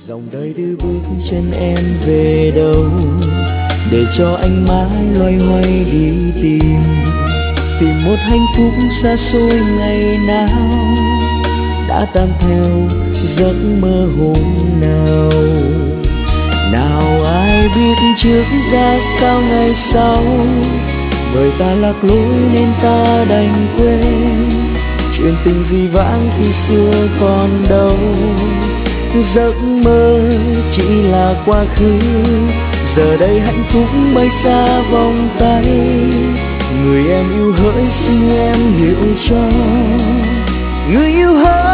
dòng đời đưa bước chân em về đâu, để cho anh mãi loay hoay đi tìm một hạnh phúc xa xôi ngày nào đã tan theo giấc mơ hôm nào. Nào ai biết trước ra sao ngày sau, bởi ta lạc lối nên ta đành quên chuyện tình dĩ vãng khi xưa còn đâu. Giấc mơ chỉ là quá khứ, giờ đây hạnh phúc bay xa vòng tay. Người em yêu hỡi xin em hiểu cho, người yêu hỡi